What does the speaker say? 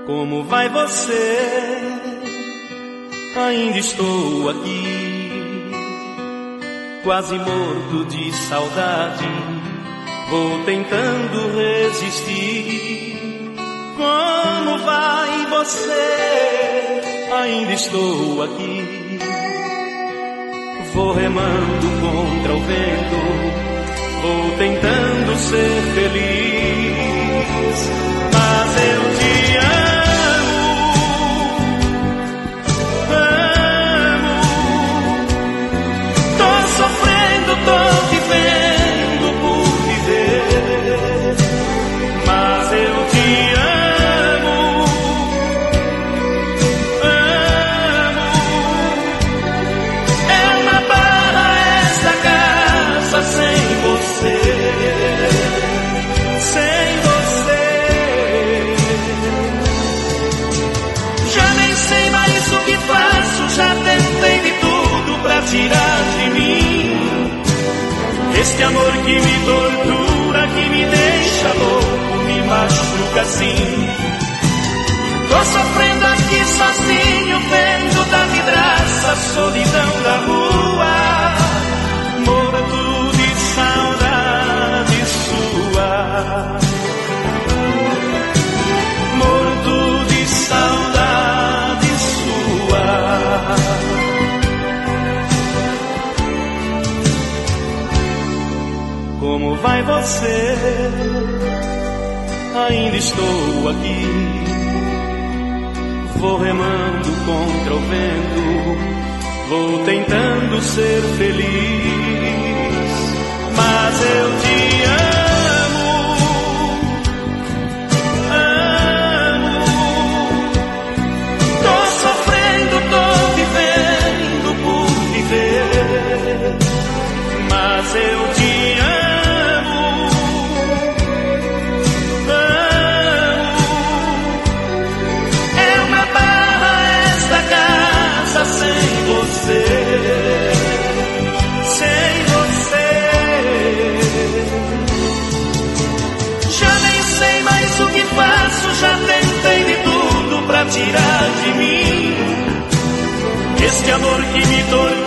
Como vai você? Ainda estou aqui, quase morto de saudade. Vou tentando resistir. Como vai você? Ainda estou aqui, vou remando contra o vento, vou tentando ser feliz. Mas eu te amo, tô sofrendo, tô vivendo por viver. Mas eu te amo, é uma barra esta casa sem você. Já tentei de tudo pra tirar de mim este amor que me tortura, que me deixa louco, me machuca assim. Tô sofrendo aqui sozinho, vendo da vidraça a solidão da rua, morto de saudade sua, morto de saudade. Como vai você? Ainda estou aqui, vou remando contra o vento, vou tentando ser feliz. Mas eu te amo, tô sofrendo, tô vivendo por viver. Mas eu te sem você, já nem sei mais o que faço, já tentei de tudo pra tirar de mim este amor que me torna.